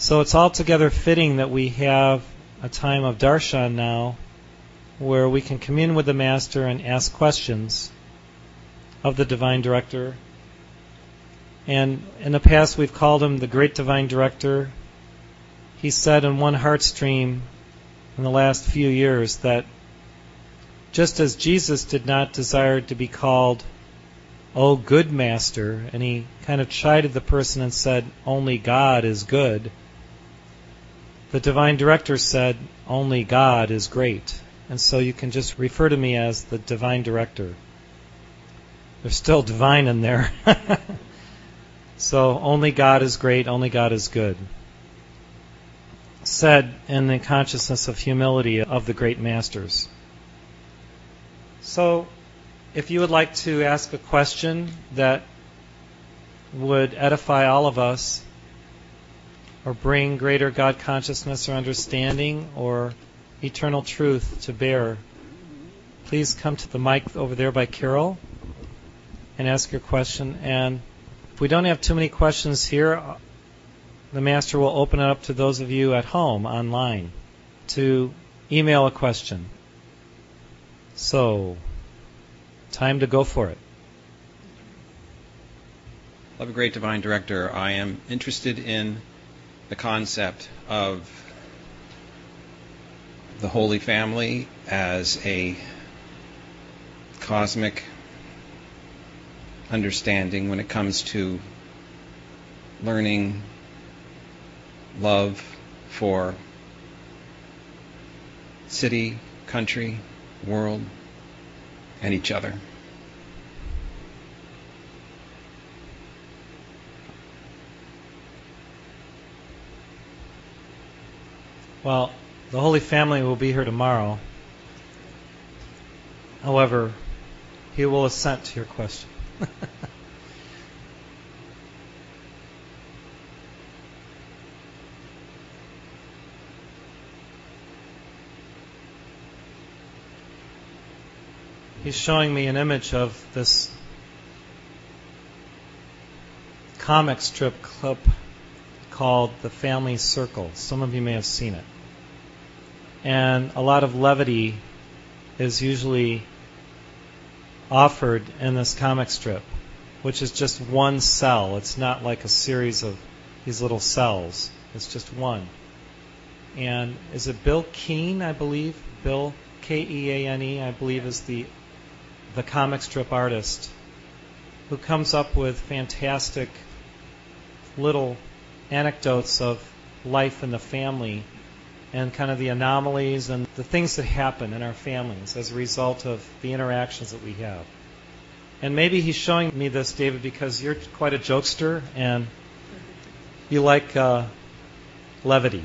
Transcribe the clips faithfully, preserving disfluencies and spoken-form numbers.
So it's altogether fitting that we have a time of darshan now where we can commune with the Master and ask questions of the Divine Director. And in the past we've called him the Great Divine Director. He said in one heart stream in the last few years that just as Jesus did not desire to be called, "Oh, good Master," and he kind of chided the person and said, "Only God is good," the Divine Director said, "Only God is great." And so you can just refer to me as the Divine Director. There's still divine in there. So only God is great, only God is good. Said in the consciousness of humility of the great masters. So if you would like to ask a question that would edify all of us, or bring greater God consciousness or understanding or eternal truth to bear, please come to the mic over there by Carol and ask your question. And if we don't have too many questions here, the Master will open it up to those of you at home online to email a question. So, time to go for it. Love, a great Divine Director. I am interested in the concept of the Holy Family as a cosmic understanding when it comes to learning love for city, country, world, and each other. Well, the Holy Family will be here tomorrow. However, he will assent to your question. He's showing me an image of this comic strip clip called The Family Circle. Some of you may have seen it. And a lot of levity is usually offered in this comic strip, which is just one cell. It's not like a series of these little cells. It's just one. And is it Bill Keane, I believe? Bill, K E A N E, I believe is the the comic strip artist who comes up with fantastic little anecdotes of life in the family and kind of the anomalies and the things that happen in our families as a result of the interactions that we have. And maybe he's showing me this, David, because you're quite a jokester and you like uh, levity.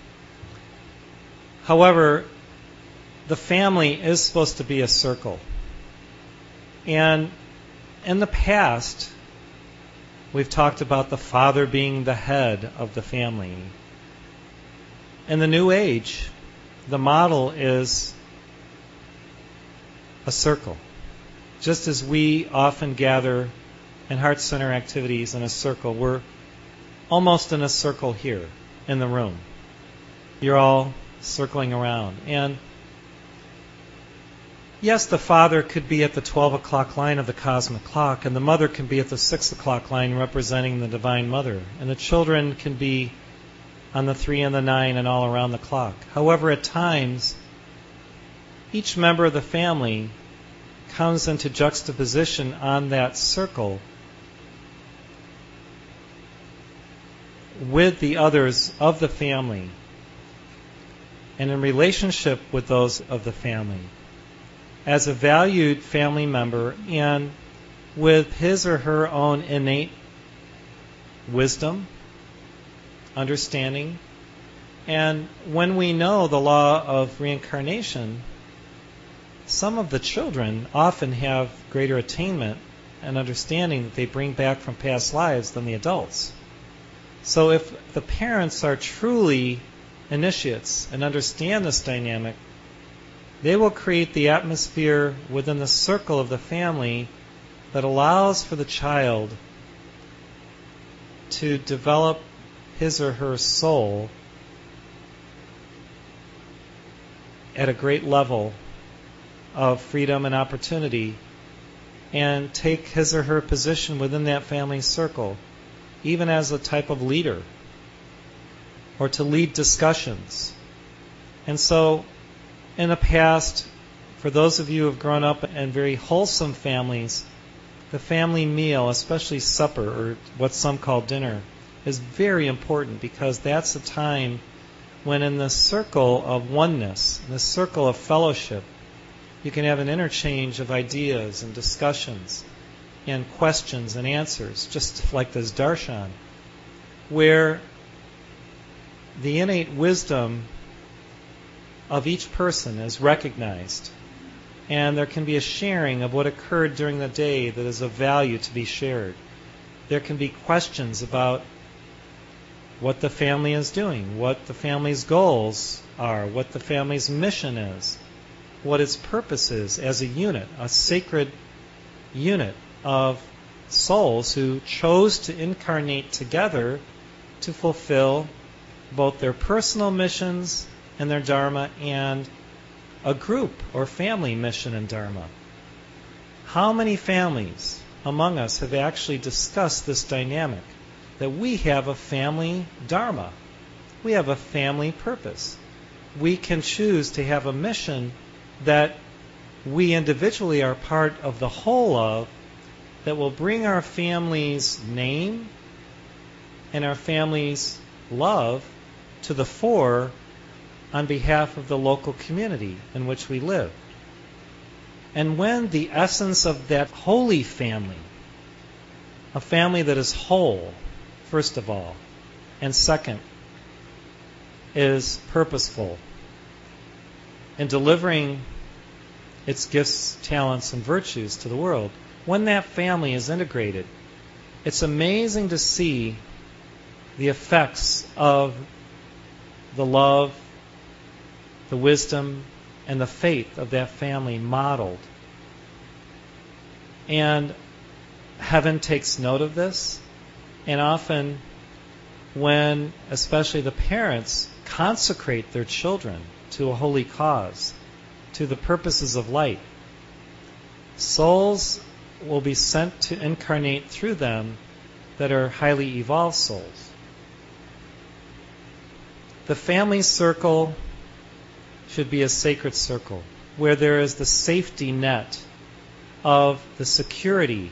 However, the family is supposed to be a circle. And in the past, we've talked about the father being the head of the family. In the New Age, the model is a circle. Just as we often gather in Heart Center activities in a circle, we're almost in a circle here in the room. You're all circling around. And yes, the father could be at the twelve o'clock line of the cosmic clock, and the mother can be at the six o'clock line representing the Divine Mother. And the children can be on the three and the nine and all around the clock. However, at times, each member of the family comes into juxtaposition on that circle with the others of the family and in relationship with those of the family as a valued family member and with his or her own innate wisdom, understanding. And when we know the law of reincarnation, some of the children often have greater attainment and understanding that they bring back from past lives than the adults. So if the parents are truly initiates and understand this dynamic, they will create the atmosphere within the circle of the family that allows for the child to develop his or her soul at a great level of freedom and opportunity and take his or her position within that family circle, even as a type of leader, or to lead discussions. And so, in the past, for those of you who have grown up in very wholesome families, the family meal, especially supper, or what some call dinner, is very important because that's the time when in the circle of oneness, in the circle of fellowship, you can have an interchange of ideas and discussions and questions and answers, just like this darshan, where the innate wisdom of each person is recognized, and there can be a sharing of what occurred during the day that is of value to be shared. There can be questions about what the family is doing, what the family's goals are, what the family's mission is, what its purpose is as a unit, a sacred unit of souls who chose to incarnate together to fulfill both their personal missions and their dharma and a group or family mission and dharma. How many families among us have actually discussed this dynamic, that we have a family dharma, we have a family purpose. We can choose to have a mission that we individually are part of the whole of, that will bring our family's name and our family's love to the fore on behalf of the local community in which we live. And when the essence of that holy family, a family that is whole, first of all, and second, is purposeful in delivering its gifts, talents, and virtues to the world, when that family is integrated, it's amazing to see the effects of the love, the wisdom, and the faith of that family modeled. And heaven takes note of this, and often when especially the parents consecrate their children to a holy cause, to the purposes of light, souls will be sent to incarnate through them that are highly evolved souls. The family circle should be a sacred circle where there is the safety net of the security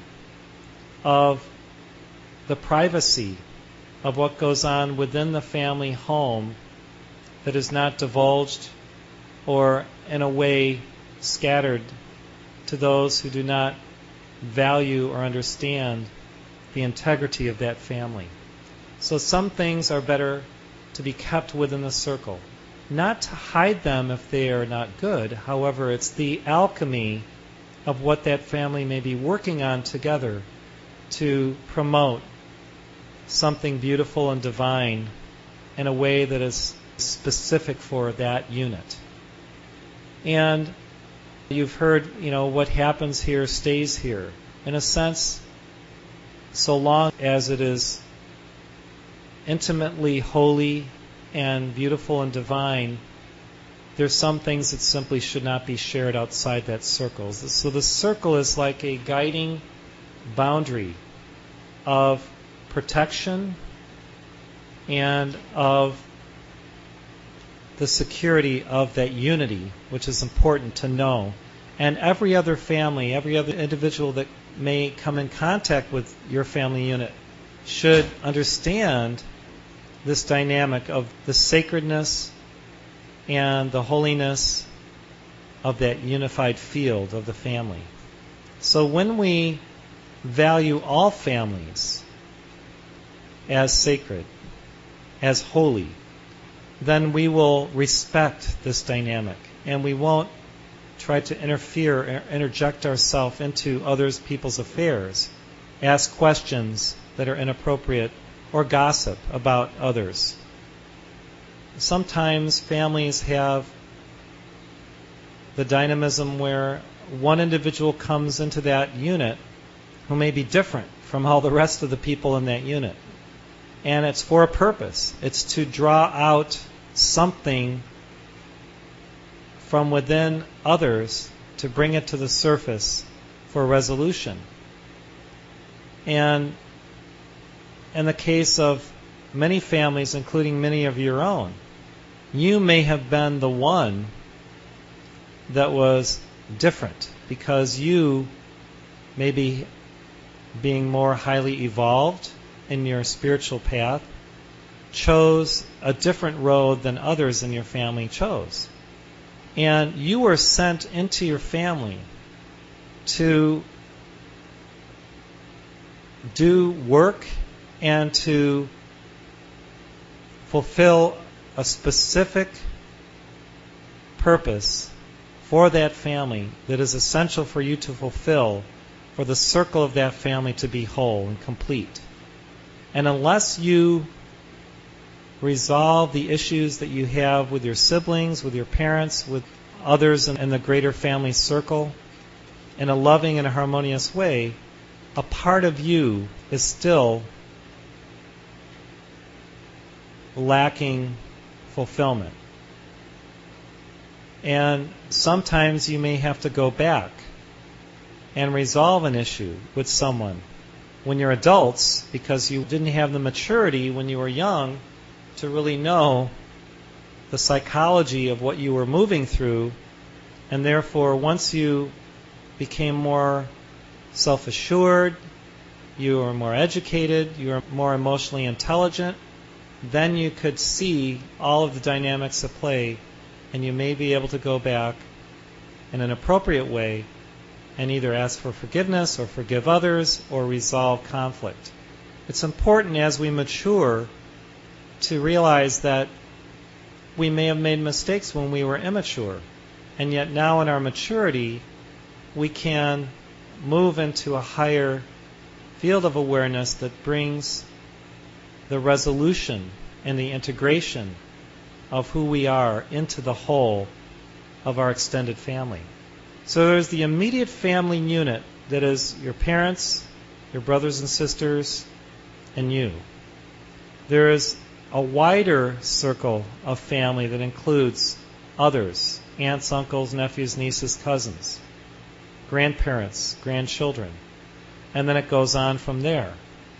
of the privacy of what goes on within the family home that is not divulged or in a way scattered to those who do not value or understand the integrity of that family. So some things are better to be kept within the circle. Not to hide them if they are not good. However, it's the alchemy of what that family may be working on together to promote something beautiful and divine in a way that is specific for that unit. And you've heard, you know, what happens here stays here. In a sense, so long as it is intimately holy and beautiful and divine, there's some things that simply should not be shared outside that circle. So the circle is like a guiding boundary of protection and of the security of that unity, which is important to know. And every other family, every other individual that may come in contact with your family unit should understand this dynamic of the sacredness and the holiness of that unified field of the family. So when we value all families as sacred, as holy, then we will respect this dynamic, and we won't try to interfere or interject ourselves into others people's affairs, ask questions that are inappropriate, or gossip about others. Sometimes families have the dynamism where one individual comes into that unit who may be different from all the rest of the people in that unit. And it's for a purpose. It's to draw out something from within others to bring it to the surface for resolution. And in the case of many families, including many of your own, you may have been the one that was different because you, maybe being more highly evolved in your spiritual path, chose a different road than others in your family chose. And you were sent into your family to do work and to fulfill a specific purpose for that family that is essential for you to fulfill for the circle of that family to be whole and complete. And unless you resolve the issues that you have with your siblings, with your parents, with others in, in the greater family circle, in a loving and a harmonious way, a part of you is still lacking fulfillment. And sometimes you may have to go back and resolve an issue with someone when you're adults because you didn't have the maturity when you were young to really know the psychology of what you were moving through, and therefore once you became more self-assured, you were more educated, you were more emotionally intelligent, then you could see all of the dynamics at play, and you may be able to go back in an appropriate way and either ask for forgiveness or forgive others or resolve conflict. It's important as we mature to realize that we may have made mistakes when we were immature, and yet now in our maturity we can move into a higher field of awareness that brings the resolution and the integration of who we are into the whole of our extended family. So there's the immediate family unit that is your parents, your brothers and sisters, and you. There is a wider circle of family that includes others, aunts, uncles, nephews, nieces, cousins, grandparents, grandchildren, and then it goes on from there.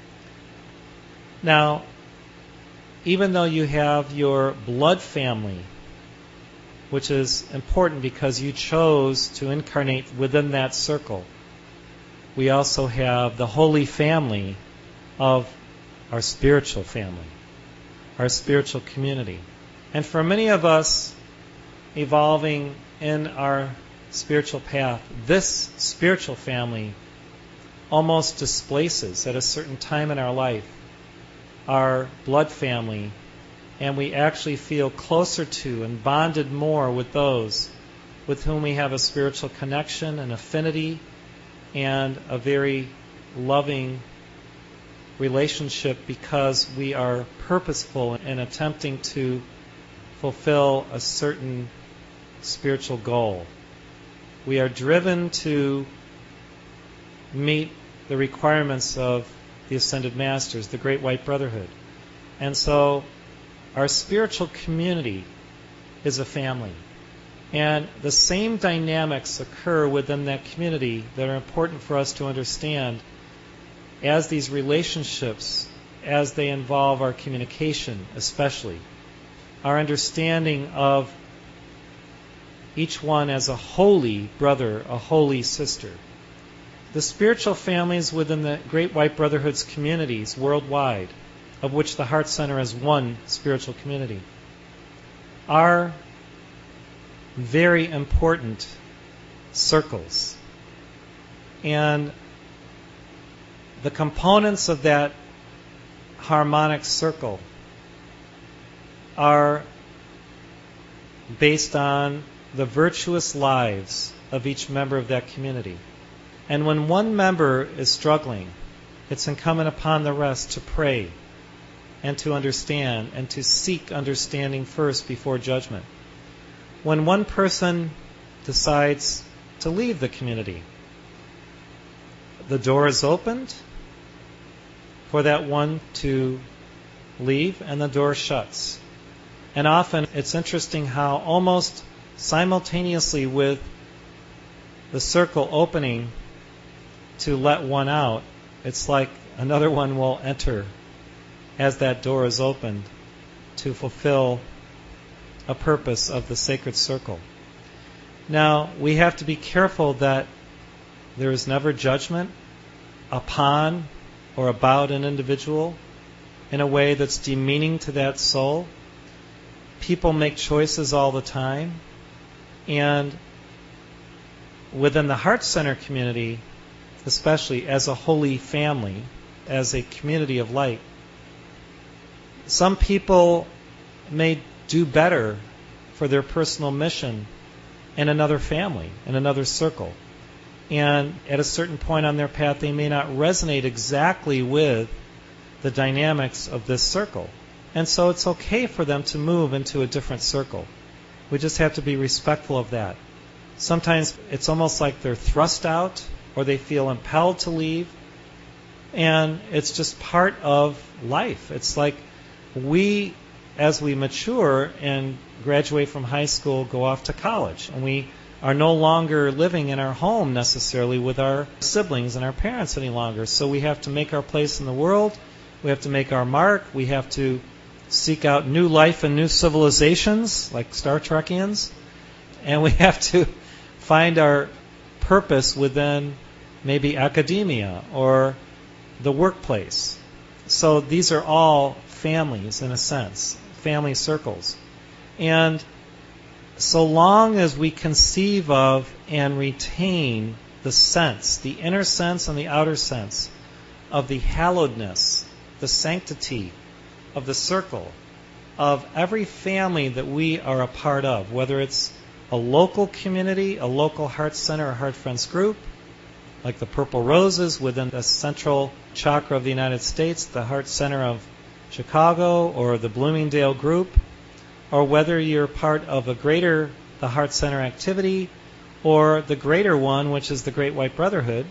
Now, even though you have your blood family, which is important because you chose to incarnate within that circle, we also have the holy family of our spiritual family, our spiritual community. And for many of us evolving in our spiritual path, this spiritual family almost displaces at a certain time in our life our blood family, and we actually feel closer to and bonded more with those with whom we have a spiritual connection, an affinity, and a very loving relationship because we are purposeful in attempting to fulfill a certain spiritual goal. We are driven to meet the requirements of the Ascended Masters, the Great White Brotherhood. And so our spiritual community is a family. And the same dynamics occur within that community that are important for us to understand as these relationships, as they involve our communication especially, our understanding of each one as a holy brother, a holy sister. The spiritual families within the Great White Brotherhood's communities worldwide, of which the Heart Center is one spiritual community, are very important circles. And the components of that harmonic circle are based on the virtuous lives of each member of that community. And when one member is struggling, it's incumbent upon the rest to pray and to understand and to seek understanding first before judgment. When one person decides to leave the community, the door is opened for that one to leave, and the door shuts. And often it's interesting how almost simultaneously with the circle opening to let one out, it's like another one will enter as that door is opened to fulfill a purpose of the sacred circle. Now, we have to be careful that there is never judgment upon or about an individual in a way that's demeaning to that soul. People make choices all the time, and within the Heart Center community, especially as a holy family, as a community of light, some people may do better for their personal mission in another family, in another circle. And at a certain point on their path, they may not resonate exactly with the dynamics of this circle. And so it's okay for them to move into a different circle. We just have to be respectful of that. Sometimes it's almost like they're thrust out or they feel impelled to leave. And it's just part of life. It's like we, as we mature and graduate from high school, go off to college. And we are no longer living in our home necessarily with our siblings and our parents any longer. So we have to make our place in the world. We have to make our mark. We have to seek out new life and new civilizations, like Star Trekians. And we have to find our purpose within maybe academia or the workplace. So these are all families, in a sense, family circles. And so long as we conceive of and retain the sense, the inner sense and the outer sense of the hallowedness, the sanctity of the circle, of every family that we are a part of, whether it's a local community, a local Heart Center or Heart Friends group, like the Purple Roses within the central chakra of the United States, the Heart Center of Chicago, or the Bloomingdale group, or whether you're part of a greater, the Heart Center activity, or the greater one, which is the Great White Brotherhood.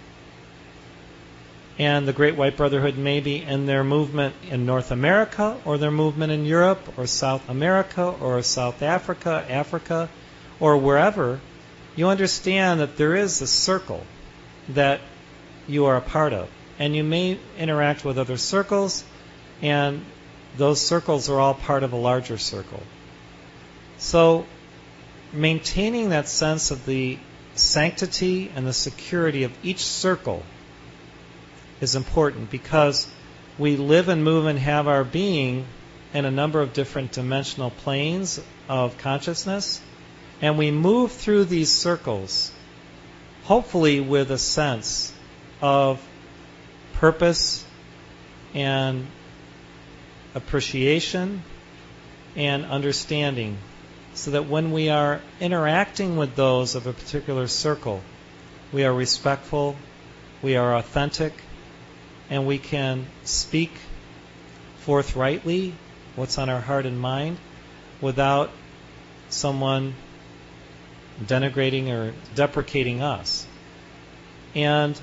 And the Great White Brotherhood may be in their movement in North America, or their movement in Europe, or South America, or South Africa, Africa, or wherever. You understand that there is a circle that you are a part of. And you may interact with other circles, and those circles are all part of a larger circle. So maintaining that sense of the sanctity and the security of each circle is important, because we live and move and have our being in a number of different dimensional planes of consciousness, and we move through these circles hopefully with a sense of purpose and appreciation and understanding, so that when we are interacting with those of a particular circle, we are respectful, we are authentic, and we can speak forthrightly what's on our heart and mind without someone denigrating or deprecating us. And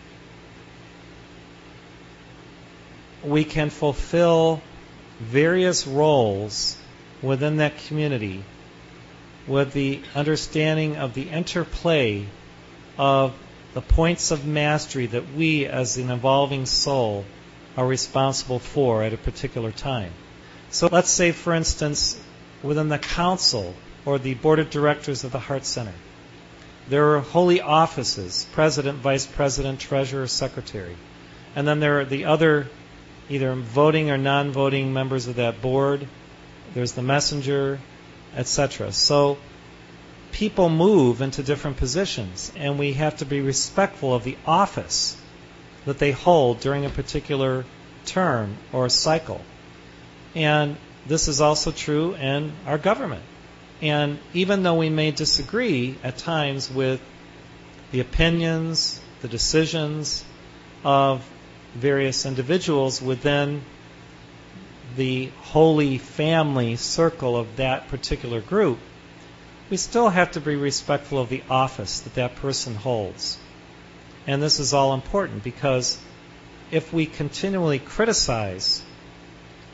we can fulfill various roles within that community with the understanding of the interplay of the points of mastery that we as an evolving soul are responsible for at a particular time. So let's say, for instance, within the council or the board of directors of the Heart Center, there are holy offices, president, vice president, treasurer, secretary. And then there are the other either voting or non-voting members of that board. There's the messenger, et cetera. So people move into different positions, and we have to be respectful of the office that they hold during a particular term or cycle. And this is also true in our government. And even though we may disagree at times with the opinions, the decisions of various individuals within the holy family circle of that particular group, we still have to be respectful of the office that that person holds. And this is all important, because if we continually criticize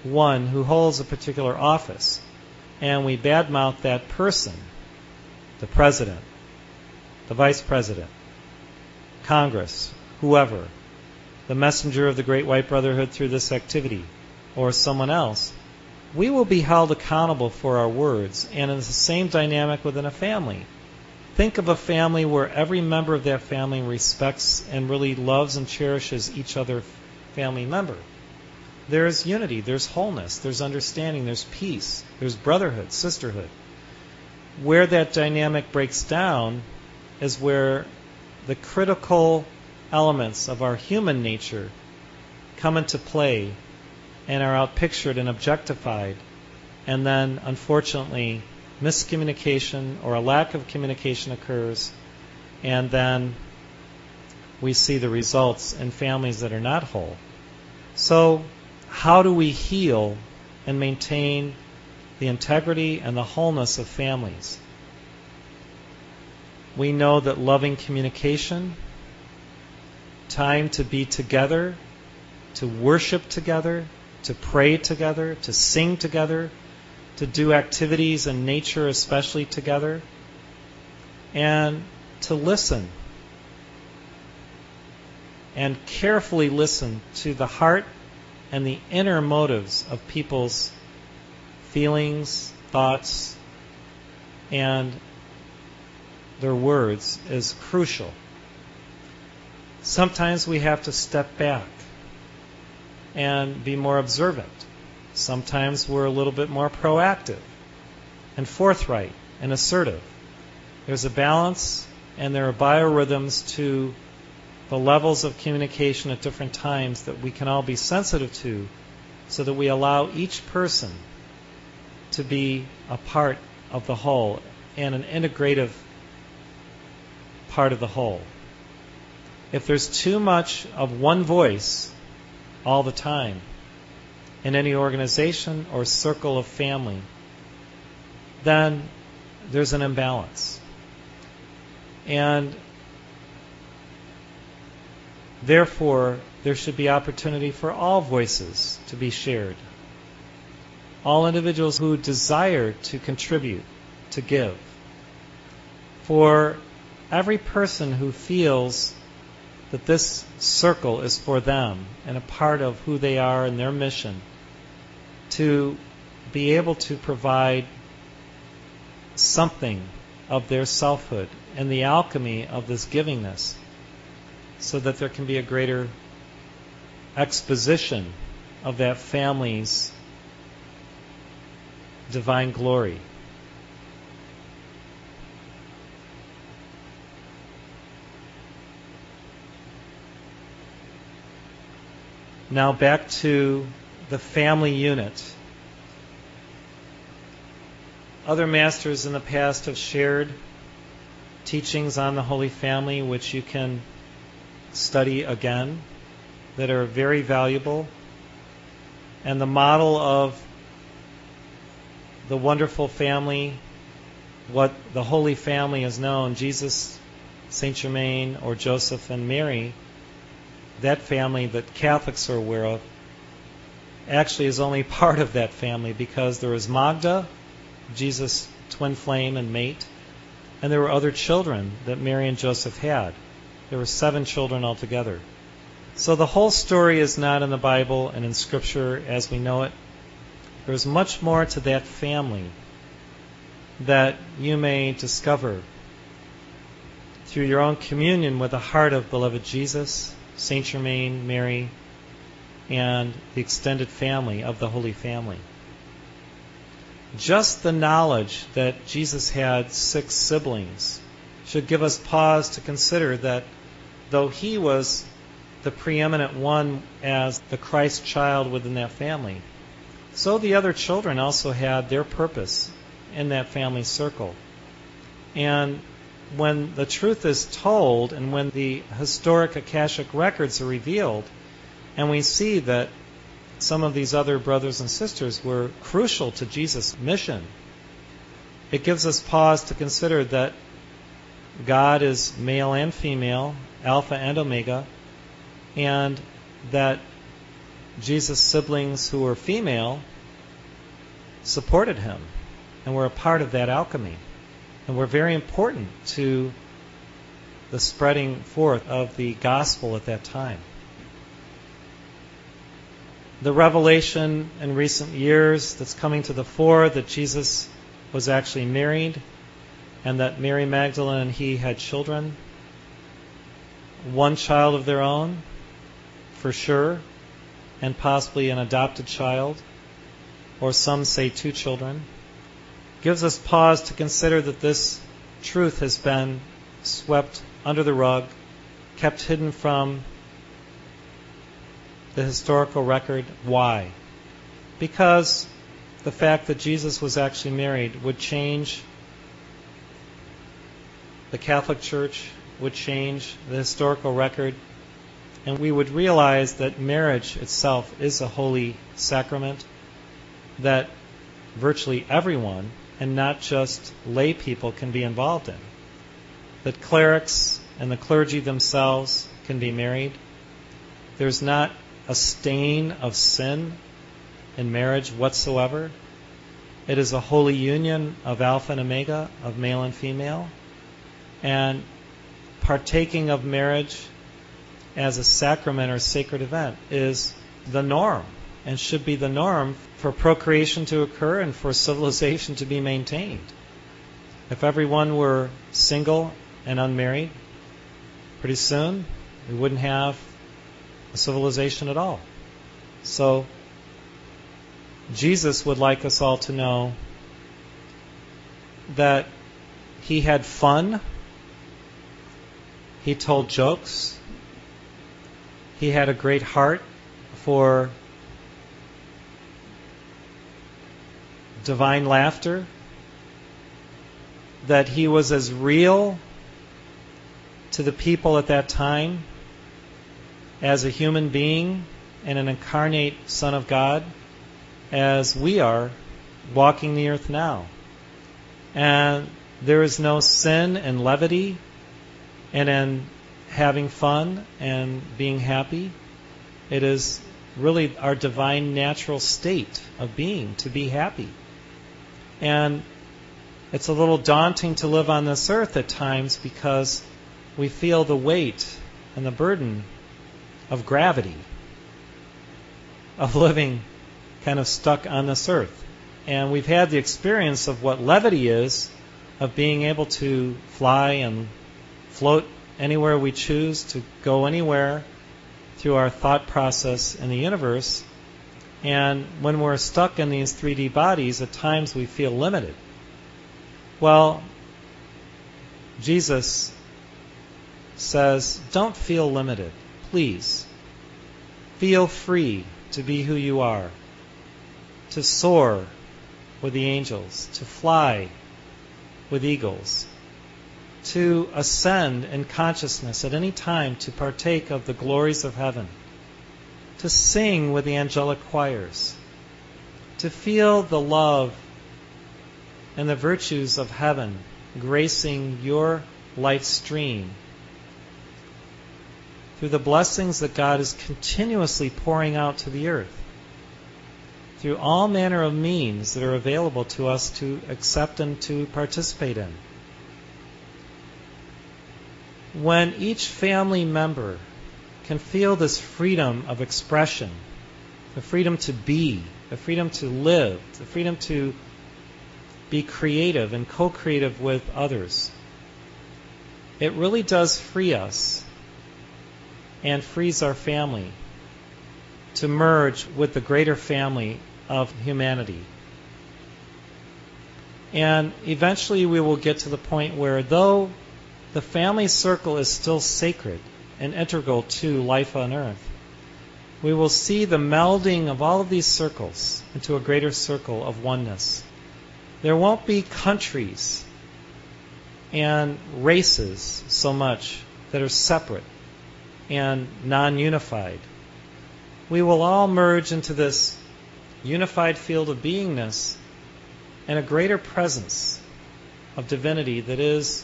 one who holds a particular office, and we badmouth that person, the president, the vice president, Congress, whoever, the messenger of the Great White Brotherhood through this activity, or someone else, we will be held accountable for our words, and it's the same dynamic within a family. Think of a family where every member of that family respects and really loves and cherishes each other family member. There's unity, there's wholeness, there's understanding, there's peace, there's brotherhood, sisterhood. Where that dynamic breaks down is where the critical elements of our human nature come into play and are outpictured and objectified, and then, unfortunately, miscommunication or a lack of communication occurs, and then we see the results in families that are not whole. So, how do we heal and maintain the integrity and the wholeness of families? We know that loving communication, time to be together, to worship together, to pray together, to sing together, to do activities in nature especially together, and to listen and carefully listen to the heart and the inner motives of people's feelings, thoughts, and their words is crucial. Sometimes we have to step back and be more observant. Sometimes we're a little bit more proactive and forthright and assertive. There's a balance, and there are biorhythms to the levels of communication at different times that we can all be sensitive to, so that we allow each person to be a part of the whole and an integrative part of the whole. If there's too much of one voice all the time in any organization or circle of family, then there's an imbalance. And therefore, there should be opportunity for all voices to be shared. All individuals who desire to contribute, to give. For every person who feels that this circle is for them and a part of who they are and their mission, to be able to provide something of their selfhood and the alchemy of this givingness, so that there can be a greater exposition of that family's divine glory. Now back to the family unit. Other masters in the past have shared teachings on the Holy Family, which you can study again, that are very valuable. And the model of the wonderful family, what the Holy Family is known, Jesus, Saint Germain, or Joseph and Mary, that family that Catholics are aware of, actually is only part of that family, because there was Magda, Jesus' twin flame and mate, and there were other children that Mary and Joseph had. There were seven children altogether. So the whole story is not in the Bible and in Scripture as we know it. There's much more to that family that you may discover through your own communion with the heart of beloved Jesus, Saint Germain, Mary, and the extended family of the Holy Family. Just the knowledge that Jesus had six siblings should give us pause to consider that though he was the preeminent one as the Christ child within that family, so the other children also had their purpose in that family circle. And when the truth is told, and when the historic Akashic records are revealed, and we see that some of these other brothers and sisters were crucial to Jesus' mission, it gives us pause to consider that God is male and female, Alpha and Omega, and that Jesus' siblings who were female supported him and were a part of that alchemy and were very important to the spreading forth of the gospel at that time. The revelation in recent years that's coming to the fore that Jesus was actually married and that Mary Magdalene and he had children, one child of their own, for sure, and possibly an adopted child, or some say two children, gives us pause to consider that this truth has been swept under the rug, kept hidden from the historical record. Why? Because the fact that Jesus was actually married would change the Catholic Church, would change the historical record, and we would realize that marriage itself is a holy sacrament that virtually everyone, and not just lay people, can be involved in. That clerics and the clergy themselves can be married. There's not a stain of sin in marriage whatsoever. It is a holy union of Alpha and Omega, of male and female. And partaking of marriage as a sacrament or sacred event is the norm and should be the norm for procreation to occur and for civilization to be maintained. If everyone were single and unmarried, pretty soon we wouldn't have a civilization at all. So Jesus would like us all to know that he had fun, he told jokes, he had a great heart for divine laughter, that he was as real to the people at that time as a human being and an incarnate Son of God as we are walking the earth now. And there is no sin in levity and in having fun and being happy. It is really our divine natural state of being, to be happy. And it's a little daunting to live on this earth at times because we feel the weight and the burden of gravity, of living kind of stuck on this earth. And we've had the experience of what levity is, of being able to fly and float anywhere we choose, to go anywhere through our thought process in the universe. And when we're stuck in these three D bodies, at times we feel limited. Well, Jesus says, don't feel limited. Please. Feel free to be who you are, to soar with the angels, to fly with eagles, to ascend in consciousness at any time to partake of the glories of heaven, to sing with the angelic choirs, to feel the love and the virtues of heaven gracing your life stream through the blessings that God is continuously pouring out to the earth, through all manner of means that are available to us to accept and to participate in. When each family member can feel this freedom of expression, the freedom to be, the freedom to live, the freedom to be creative and co-creative with others, it really does free us and frees our family to merge with the greater family of humanity. And eventually we will get to the point where, though the family circle is still sacred and integral to life on earth, we will see the melding of all of these circles into a greater circle of oneness. There won't be countries and races so much that are separate and non-unified. We will all merge into this unified field of beingness and a greater presence of divinity that is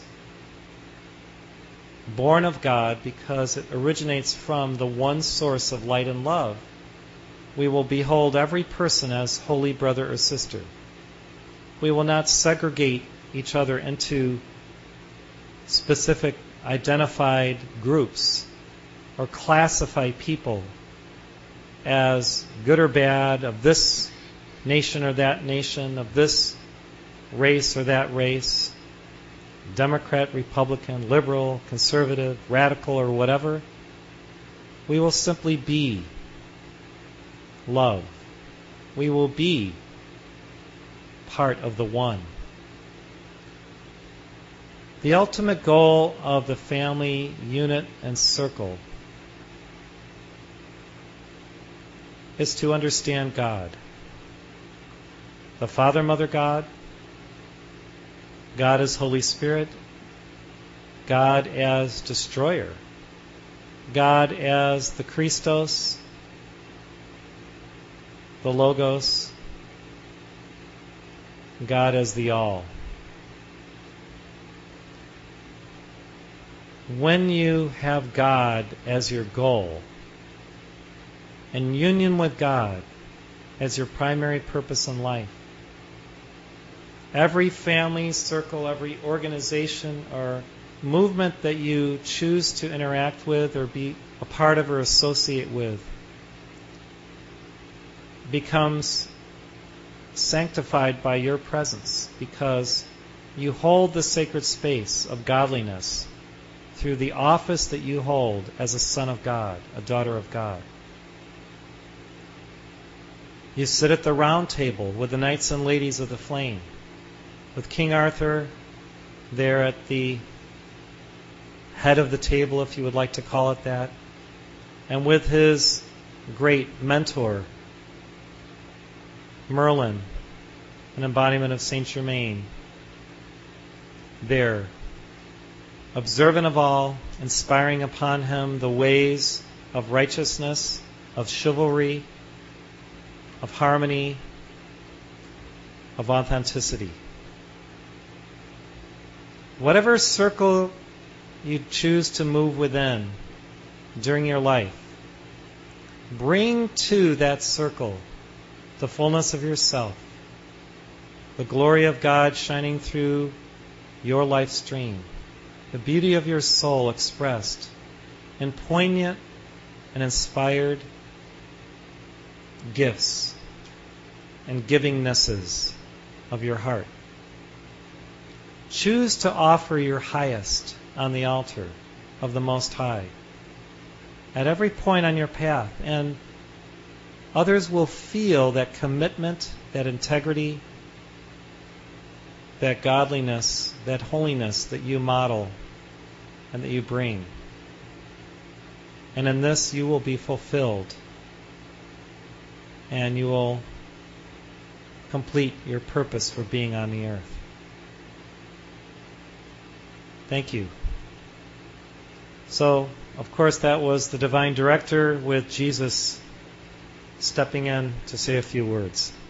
born of God because it originates from the one source of light and love we will behold every person as holy brother or sister. We will not segregate each other into specific identified groups or classify people as good or bad, of this nation or that nation, of this race or that race, Democrat, Republican, liberal, conservative, radical, or whatever. We will simply be love. We will be part of the one. The ultimate goal of the family unit and circle is to understand God. The Father, Mother God, God as Holy Spirit, God as destroyer, God as the Christos, the Logos, God as the All. When you have God as your goal, and union with God as your primary purpose in life, every family, circle, every organization or movement that you choose to interact with or be a part of or associate with becomes sanctified by your presence, because you hold the sacred space of godliness through the office that you hold as a son of God, a daughter of God. You sit at the round table with the knights and ladies of the flame, with King Arthur there at the head of the table, if you would like to call it that, and with his great mentor, Merlin, an embodiment of Saint Germain, there, observant of all, inspiring upon him the ways of righteousness, of chivalry, of harmony, of authenticity. Whatever circle you choose to move within during your life, bring to that circle the fullness of yourself, the glory of God shining through your life stream, the beauty of your soul expressed in poignant and inspired gifts and givingnesses of your heart. Choose to offer your highest on the altar of the Most High at every point on your path, and others will feel that commitment, that integrity, that godliness, that holiness that you model and that you bring. And in this you will be fulfilled, and you will complete your purpose for being on the earth. Thank you. So, of course, that was the Divine Director with Jesus stepping in to say a few words.